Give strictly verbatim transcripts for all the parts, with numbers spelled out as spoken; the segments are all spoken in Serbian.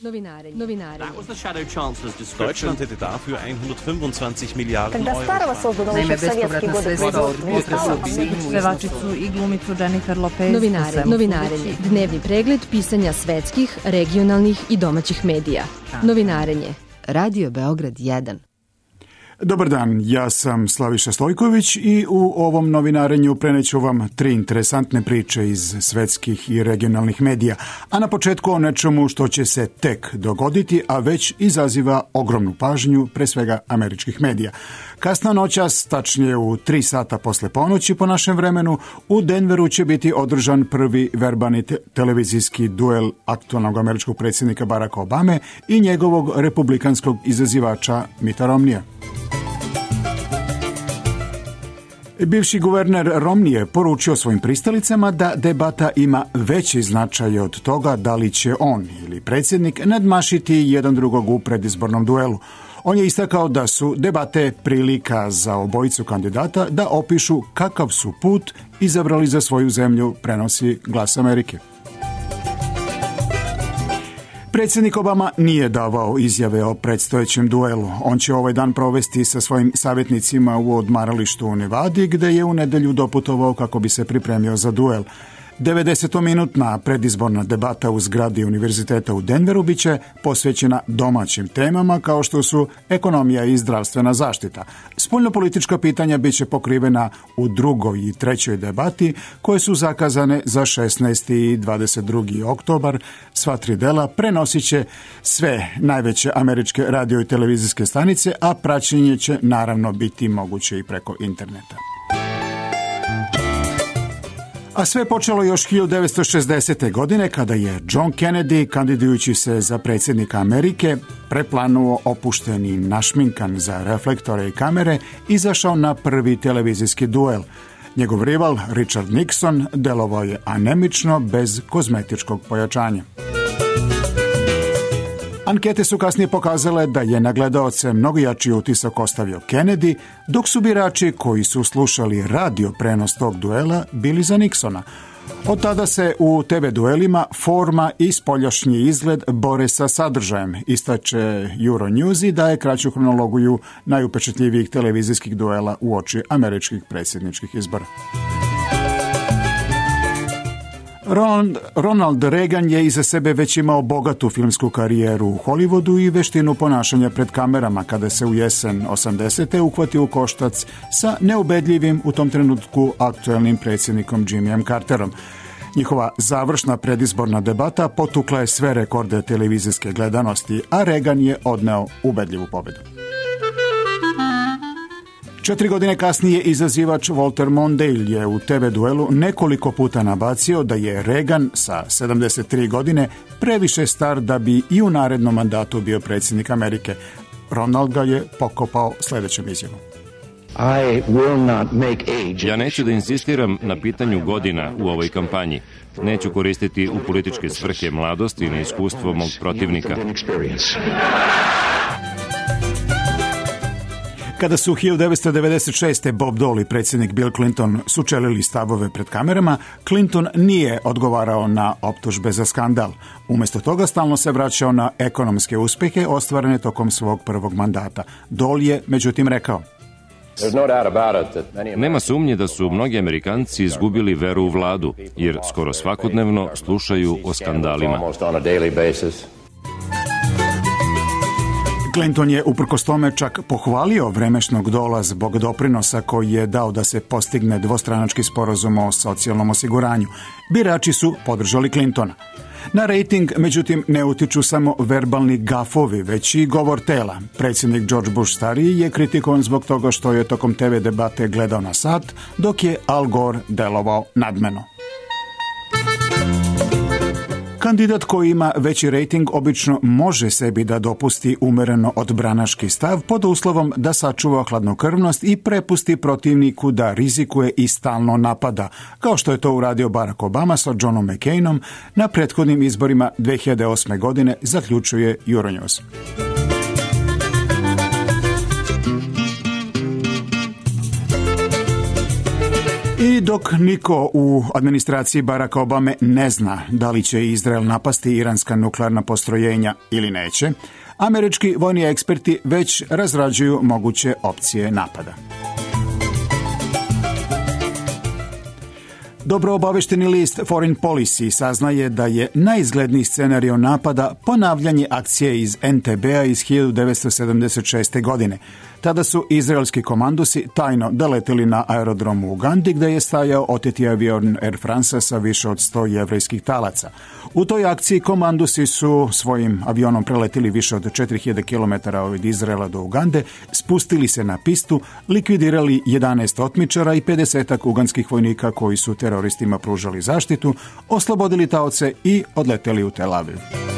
Novinarenje. Novinarenje. Deutschland hätte dafür hundertfünfundzwanzig Miliarden Euro. Naime, bespovratna sredstva od potresa pevačicu i glumicu Jennifer Lopez. Novinarenje. Novinarenje. Dnevni pregled pisanja svetskih, regionalnih i domaćih medija. Novinarenje. Radio Beograd jedan. Dobar dan, ja sam Slaviša Stojković i u ovom novinarenju preneću vam tri interesantne priče iz svetskih i regionalnih medija, a na početku o nečemu što će se tek dogoditi, a već izaziva ogromnu pažnju, pre svega američkih medija. Kasna noćas, tačnije u tri sata posle ponoći po našem vremenu, u Denveru će biti održan prvi verbani te- televizijski duel aktualnog američkog predsjednika Baracka Obame i njegovog republikanskog izazivača Mitta Romneya. Bivši guverner Romney je poručio svojim pristalicama da debata ima veći značaj od toga da li će on ili predsjednik nadmašiti jedan drugog u predizbornom duelu. On je istakao da su debate prilika za obojicu kandidata da opišu kakav su put izabrali za svoju zemlju, prenosi Glas Amerike. Predsjednik Obama nije davao izjave o predstojećem duelu. On će ovaj dan provesti sa svojim savjetnicima u odmaralištu u Nevadi, gde je u nedelju doputovao kako bi se pripremio za duel. devedesetminutna predizborna debata u zgradi Univerziteta u Denveru biće posvećena domaćim temama kao što su ekonomija i zdravstvena zaštita. Spoljnopolitička pitanja biće pokrivena u drugoj i trećoj debati koje su zakazane za šesnaesti i dvadeset drugi oktobar. Sva tri dela prenosit će sve najveće američke radio i televizijske stanice, a praćenje će naravno biti moguće i preko interneta. A sve počelo još hiljadu devetsto šezdesete. godine kada je John Kennedy, kandidujući se za predsjednika Amerike, preplanuo opušteni našminkan za reflektore i kamere, izašao na prvi televizijski duel. Njegov rival, Richard Nixon, delovao je anemično, bez kozmetičkog pojačanja. Ankete su kasnije pokazale da je na gledaoce mnogo jači utisak ostavio Kennedy, dok su birači koji su slušali radio prenos tog duela bili za Nixona. Od tada se u te ve duelima forma i spoljašnji izgled bore sa sadržajem, istače Euronews i daje kraću hronologiju najupečatljivijih televizijskih duela uoči američkih predsjedničkih izbora. Ronald, Ronald Reagan je iza sebe već imao bogatu filmsku karijeru u Hollywoodu i veštinu ponašanja pred kamerama kada se u jesen osamdesete uhvatio u koštac sa neubedljivim u tom trenutku aktuelnim predsjednikom Jimmyjem Carterom. Njihova završna predizborna debata potukla je sve rekorde televizijske gledanosti, a Reagan je odneo ubedljivu pobedu. Četiri godine kasnije izazivač Walter Mondale je u te ve duelu nekoliko puta nabacio da je Reagan sa sedamdeset tri godine previše star da bi i u narednom mandatu bio predsjednik Amerike. Ronald ga je pokopao sljedećom izjavom. Ja neću da insistiram na pitanju godina u ovoj kampanji. Neću koristiti u političke svrhe mladost i neiskustvo mog protivnika. Kada su hiljadu devetsto devedeset šeste. Bob Dole i predsjednik Bill Clinton sučelili stavove pred kamerama, Clinton nije odgovarao na optužbe za skandal. Umjesto toga stalno se vraćao na ekonomske uspjehe ostvarene tokom svog prvog mandata. Dole je međutim rekao: Nema sumnje da su mnogi Amerikanci izgubili veru u vladu, jer skoro svakodnevno slušaju o skandalima. Clinton je uprkos tome čak pohvalio vremešnog Dola zbog doprinosa koji je dao da se postigne dvostranački sporazum o socijalnom osiguranju. Birači su podržali Clintona. Na rejting, međutim, ne utiču samo verbalni gafovi, već i govor tela. Predsjednik George Bush stariji je kritikovan zbog toga što je tokom te ve debate gledao na sat, dok je Al Gore delovao nadmeno. Kandidat koji ima veći rejting obično može sebi da dopusti umereno odbranaški stav pod uslovom da sačuva hladnokrvnost i prepusti protivniku da rizikuje i stalno napada, kao što je to uradio Barack Obama sa Johnom McCainom na prethodnim izborima dve hiljade osme. godine, zaključuje Euronews. I dok niko u administraciji Baracka Obame ne zna da li će Izrael napasti iranska nuklearna postrojenja ili neće, američki vojni eksperti već razrađuju moguće opcije napada. Dobro obavešteni list Foreign Policy saznaje da je najizgledniji scenario napada ponavljanje akcije iz en te be-a iz hiljadu devetsto sedamdeset šeste. godine. Tada su izraelski komandosi tajno doleteli na aerodrom u Ugandi gde je stajao oteti avion Air France sa više od sto jevrejskih talaca. U toj akciji komandosi su svojim avionom preletili više od četiri hiljade kilometara od Izraela do Ugande, spustili se na pistu, likvidirali jedanaest otmičara i pedesetak uganskih vojnika koji su teroristima pružali zaštitu, oslobodili taoce i odleteli u Tel Aviv.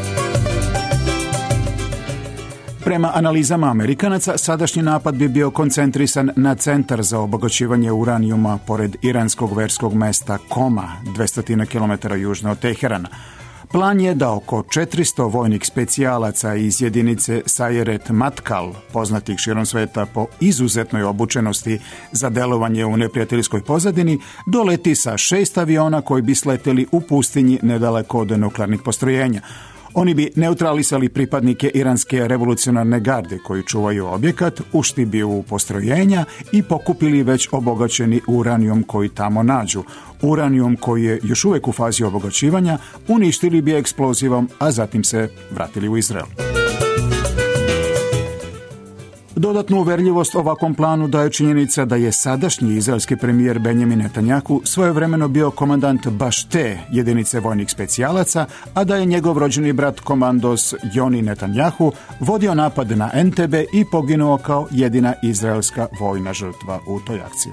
Prema analizama Amerikanaca, sadašnji napad bi bio koncentrisan na centar za obogaćivanje uranijuma pored iranskog verskog mesta Koma, dvesta kilometara južno od Teherana. Plan je da oko četiristo vojnih specijalaca iz jedinice Sayeret Matkal, poznatih širom sveta po izuzetnoj obučenosti za delovanje u neprijateljskoj pozadini, doleti sa šest aviona koji bi sleteli u pustinji nedaleko od nuklearnih postrojenja. Oni bi neutralisali pripadnike iranske revolucionarne garde koji čuvaju objekat, ušli bi u postrojenja i pokupili već obogaćeni uranijum koji tamo nađu. Uranijum koji je još uvijek u fazi obogaćivanja uništili bi eksplozivom, a zatim se vratili u Izrael. Dodatnu uverljivost ovakvom planu daje činjenica da je sadašnji izraelski premijer Benjamin Netanjahu svojevremeno bio komandant baš te jedinice vojnih specijalaca, a da je njegov rođeni brat komandos Joni Netanjahu vodio napad na en te be i poginuo kao jedina izraelska vojna žrtva u toj akciji.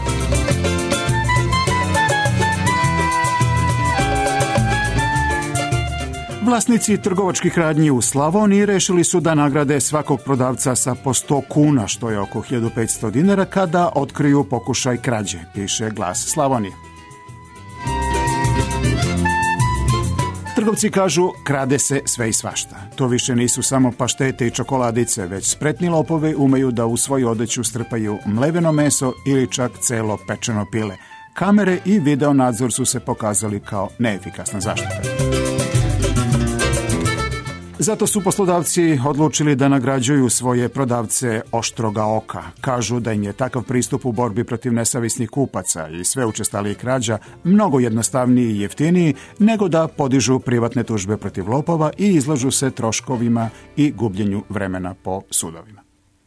Vlasnici trgovačkih radnji u Slavoniji rešili su da nagrade svakog prodavca sa po sto kuna, što je oko hiljadu petsto dinara, kada otkriju pokušaj krađe, piše Glas Slavonije. Trgovci kažu, krade se sve i svašta. To više nisu samo paštete i čokoladice, već spretni lopovi umeju da u svoju odeću strpaju mleveno meso ili čak celo pečeno pile. Kamere i video nadzor su se pokazali kao neefikasna zaštita. Zato su poslodavci odlučili da nagrađuju svoje prodavce oštroga oka. Kažu da im je takav pristup u borbi protiv nesavjesnih kupaca i sve učestalijih krađa mnogo jednostavniji i jeftiniji nego da podižu privatne tužbe protiv lopova i izlažu se troškovima i gubljenju vremena po sudovima.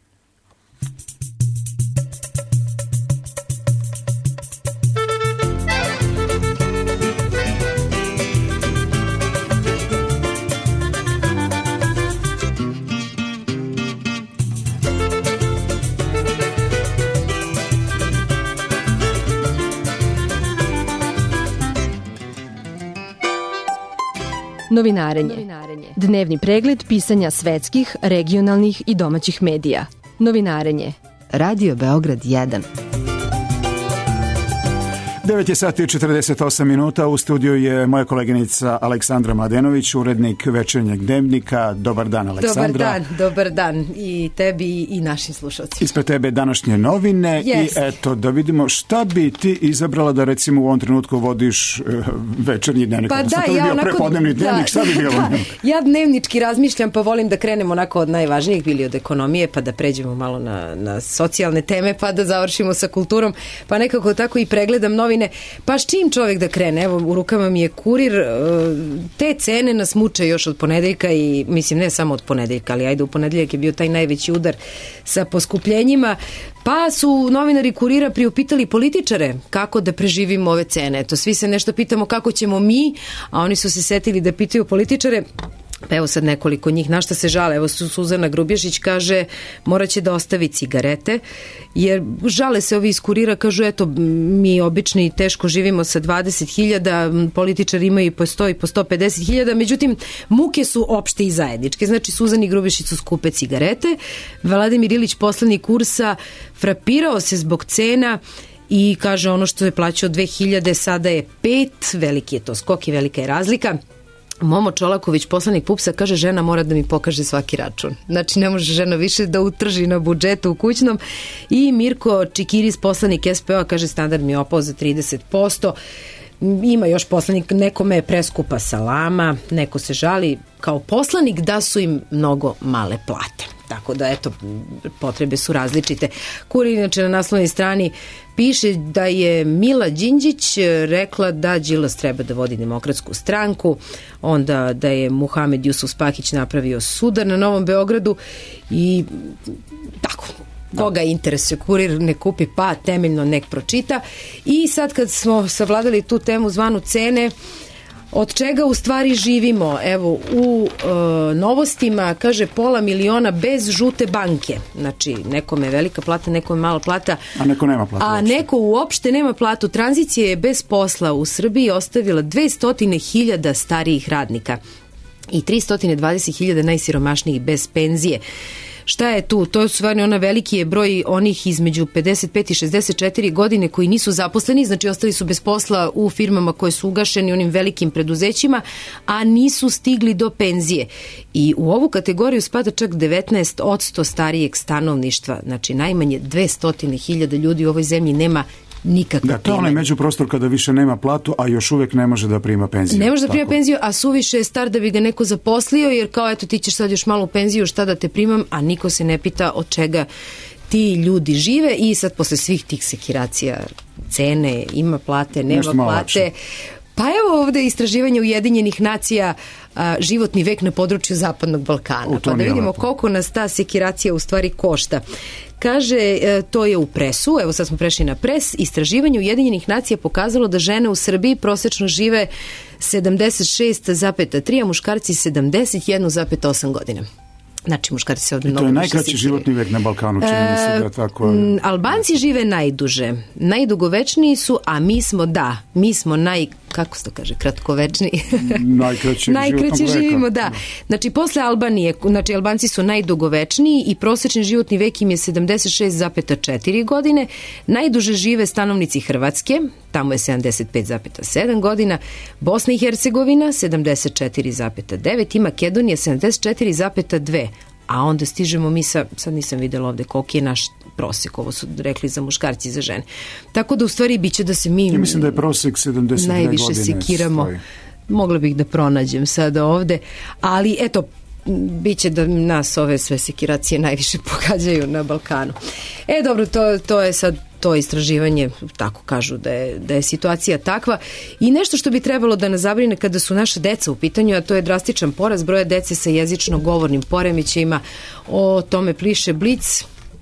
Novinarenje. Dnevni pregled pisanja svetskih, regionalnih i domaćih medija. Novinarenje. Radio Beograd jedan. devet je sati i četrdeset osam minuta. U studiju je moja koleginica Aleksandra Mladenović, urednik Večernjeg dnevnika. Dobar dan, Aleksandra. Dobar dan, dobar dan i tebi i našim slušalcima. Ispred tebe današnje novine. Yes. I eto, da vidimo šta bi ti izabrala da recimo u ovom trenutku vodiš uh, večernji dnevnik. Pa da, to bi ja bio onako, prepodnevni dnevnik, da, šta bi bilo? Da, ja dnevnički razmišljam, pa volim da krenemo onako od najvažnijih, bili od ekonomije, pa da pređemo malo na, na socijalne teme, pa da završimo sa kulturom, pa nekako tako i pregledam novine. Pa s čim čovjek da krene? Evo, u rukama mi je Kurir. Te cene nas muče još od ponedeljka i mislim ne samo od ponedeljka, ali ajde, u ponedeljak je bio taj najveći udar sa poskupljenjima. Pa su novinari Kurira priupitali političare kako da preživimo ove cene. Eto, svi se nešto pitamo kako ćemo mi, a oni su se setili da pitaju političare. Pa evo sad nekoliko njih, na šta se žale. Evo Suzana Grubješić kaže morat će da ostavi cigarete, jer žale se ovi iz Kurira, kažu eto mi obični teško živimo sa dvadeset hiljada, političari imaju po sto i po sto pedeset hiljada, međutim muke su opšte i zajedničke. Znači Suzani Grubješić su skupe cigarete. Vladimir Ilić, poslanik kursa, frapirao se zbog cena i kaže ono što je plaćao dve hiljade sada je pet, veliki je to skok i velika je razlika. Momo Čolaković, poslanik Pupsa, kaže žena mora da mi pokaže svaki račun. Znači ne može žena više da utrži na budžetu u kućnom. I Mirko Čikiris, poslanik S P O, kaže standard mi je opao za trideset posto. Ima još poslanik, nekome je preskupa salama, neko se žali kao poslanik da su im mnogo male plate. Tako da, eto, potrebe su različite. Kurir, inače, na naslovnoj strani piše da je Mila Đinđić rekla da Đilas treba da vodi Demokratsku stranku, onda da je Muhamed Jusuf Spahić napravio sudar na Novom Beogradu i tako. Koga interesuje Kurir, ne kupi, pa temeljno nek pročita. I sad kad smo savladali tu temu zvanu cene, od čega u stvari živimo? Evo, u e, novostima kaže pola miliona bez žute banke. Znači, nekome je velika plata, nekome je mala plata. A neko nema platu. A uopšte. Neko uopšte nema platu. Tranzicija je bez posla u Srbiji ostavila dvesta hiljada starijih radnika i trista dvadeset hiljada najsiromašnijih bez penzije. Šta je tu? To je stvarno ona veliki je broj onih između pedeset pet i šezdeset četiri godine koji nisu zaposleni, znači ostali su bez posla u firmama koje su ugašeni, onim velikim preduzećima, a nisu stigli do penzije. I u ovu kategoriju spada čak devetnaest posto starijeg stanovništva, znači najmanje dvesta hiljada ljudi u ovoj zemlji nema nikakve da, to je onaj međuprostor kada više nema platu, a još uvek ne može da prima penziju. Ne može da prima penziju, a suviše je star da bi ga neko zaposlio, jer kao eto ti ćeš sad još malo u penziju, šta da te primam, a niko se ne pita od čega ti ljudi žive. I sad posle svih tih sekiracija cene, ima plate, nema plate. Pa evo ovde istraživanje Ujedinjenih nacija, a, životni vek na području Zapadnog Balkana. Pa da vidimo koliko nas ta sekiracija u stvari košta. Kaže, e, to je u Presu, evo sad smo prešli na Pres, istraživanje Ujedinjenih nacija pokazalo da žene u Srbiji prosečno žive sedamdeset šest zarez tri, a muškarci sedamdeset jedan zarez osam godina. Znači, muškarci se ovdje mnogo... I to je najkraći životni vek na Balkanu, čini mi se da tako... E, Albanci žive najduže, najdugovečniji su, a mi smo, da, mi smo naj... kako se to kaže, kratkovečni? Najkraći Najkraći živimo, da. Znači, posle Albanije, znači, Albanci su najdugovečniji i prosječni životni vek im je sedamdeset šest zarez četiri godine. Najduže žive stanovnici Hrvatske, tamo je sedamdeset pet zarez sedam godina, Bosna i Hercegovina sedamdeset četiri zarez devet i Makedonija sedamdeset četiri zarez dva. A onda stižemo mi sa, sad nisam videla ovde koliki je naš prosek, ovo su rekli za muškarci i za žene. Tako da u stvari biće da se mi... Ja mislim da je prosek sedamdeset dve najviše godine sekiramo. Stoji. Mogla bih da pronađem sada ovde, ali eto, biće da nas ove sve sekiracije najviše pogađaju na Balkanu. E dobro, to, to je sad to istraživanje, tako kažu da je, da je situacija takva. I nešto što bi trebalo da nas zabrine kada su naša deca u pitanju, a to je drastičan porast broja dece sa jezično-govornim poremećajima. O tome pliše Blic.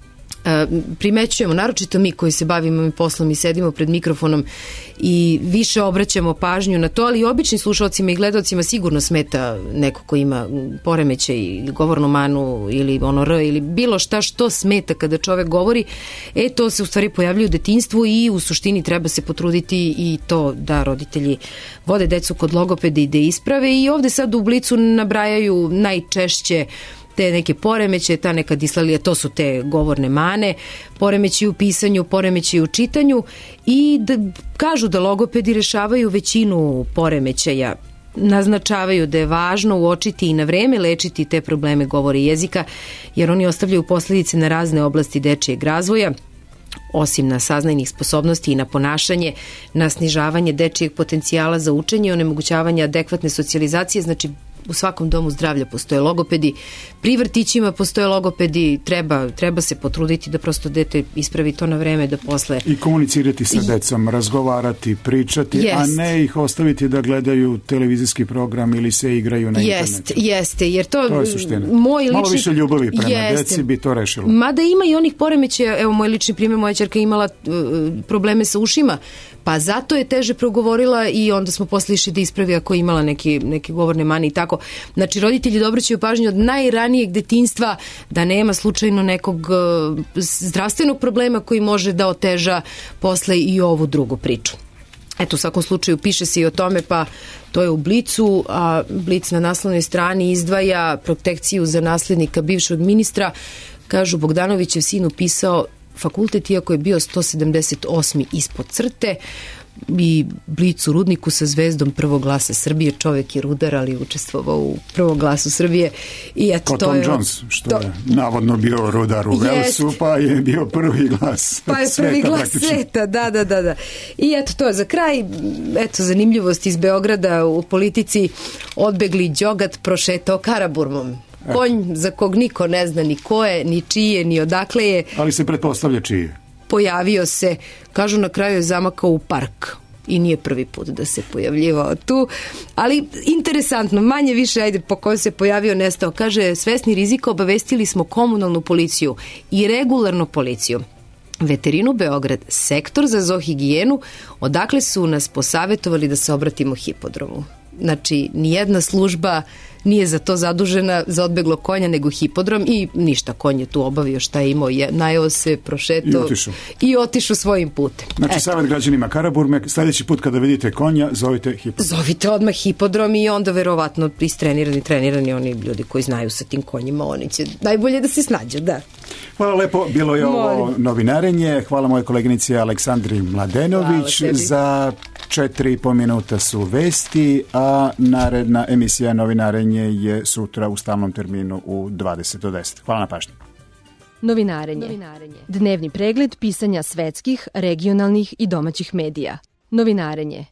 Primećujemo, naročito mi koji se bavimo ovim poslom i sedimo pred mikrofonom i više obraćamo pažnju na to, ali i običnim slušalcima i gledalcima sigurno smeta neko ko ima poremećaj ili govornu manu ili ono R ili bilo šta što smeta kada čovek govori. E, to se u stvari pojavljuje u detinjstvu i u suštini treba se potruditi i to da roditelji vode decu kod logopeda i da isprave. I ovde sad u Blicu nabrajaju najčešće te neke poremeće, ta neka dislalija, to su te govorne mane, poremeći u pisanju, poremeći u čitanju i da, kažu da logopedi rešavaju većinu poremećaja. Naznačavaju da je važno uočiti i na vreme lečiti te probleme govora i jezika, jer oni ostavljaju posledice na razne oblasti dečijeg razvoja, osim na saznajnih sposobnosti i na ponašanje, na snižavanje dečijeg potencijala za učenje i onemogućavanje adekvatne socijalizacije. Znači, u svakom domu zdravlja postoje logopedi, pri vrtićima postoje logopedi, treba, treba se potruditi da prosto dete ispravi to na vreme, da posle... I komunicirati sa decom, razgovarati, pričati, jest. A ne ih ostaviti da gledaju televizijski program ili se igraju na jest, internetu. Jeste, jer to... To je suština. Moj lični... Malo više ljubavi prema jeste. Deci bi to rešilo. Mada ima i onih poremećaja, evo moj lični primjer, moja ćerka imala uh, probleme sa ušima, pa zato je teže progovorila i onda smo posle išli da ispravi ako je imala neki, neke govorne mane i tako. Znači, roditelji da obraćaju pažnju od najranijeg detinjstva da nema slučajno nekog uh, zdravstvenog problema koji može da oteža posle i ovu drugu priču. Eto, u svakom slučaju piše se i o tome, pa to je u Blicu, a Blic na naslovnoj strani izdvaja protekciju za naslednika bivšeg ministra. Kažu, Bogdanovićev sin upisao fakultet iako je bio sto sedamdeset osmi ispod crte. i Blicu Rudniku sa zvezdom Prvog glasa Srbije. Čovek je rudar, ali učestvovao u Prvom glasu Srbije. I eto, Kao to Tom je, Jones, što to, je navodno bio rudar u Velsu, pa je bio prvi glas pa je prvi sveta, glas praktično. sveta, da, da, da, da. I eto to, za kraj, eto, zanimljivost iz Beograda u politici, odbegli đogat prošetao Karaburmom. Konj za kog niko ne zna ni ko je, ni čije, ni odakle je. Ali se pretpostavlja čije. Pojavio se, kažu na kraju je zamakao u park. I nije prvi put da se pojavljivao tu. Ali interesantno, manje više, ajde, po kojoj se pojavio, nestao. Kaže, svesni rizika obavestili smo komunalnu policiju i regularnu policiju, veterinu Beograd, sektor za zoohigijenu, odakle su nas posavetovali da se obratimo hipodromu. Znači, nijedna služba nije za to zadužena, za odbeglo konja, nego hipodrom i ništa, konj je tu obavio šta je imao, je, najeo se, prošetao i otišao. I otišao svojim putem. Znači, savjet građanima Karaburme, sljedeći put kada vidite konja, zovite hipodrom. Zovite odmah hipodrom i onda verovatno istrenirani, trenirani oni ljudi koji znaju sa tim konjima, oni će najbolje da se snađu, da. Hvala lepo, bilo je ovo novinarenje. Hvala moje koleginici Aleksandri Mladenović. Za četiri i po minuta su vesti, a naredna emisija novinarenje je sutra u stalnom terminu u dvadeset do deset. Hvala na pažnji. Novinarenje. Novinarenje. Dnevni pregled pisanja svetskih, regionalnih i domaćih medija. Novinarenje.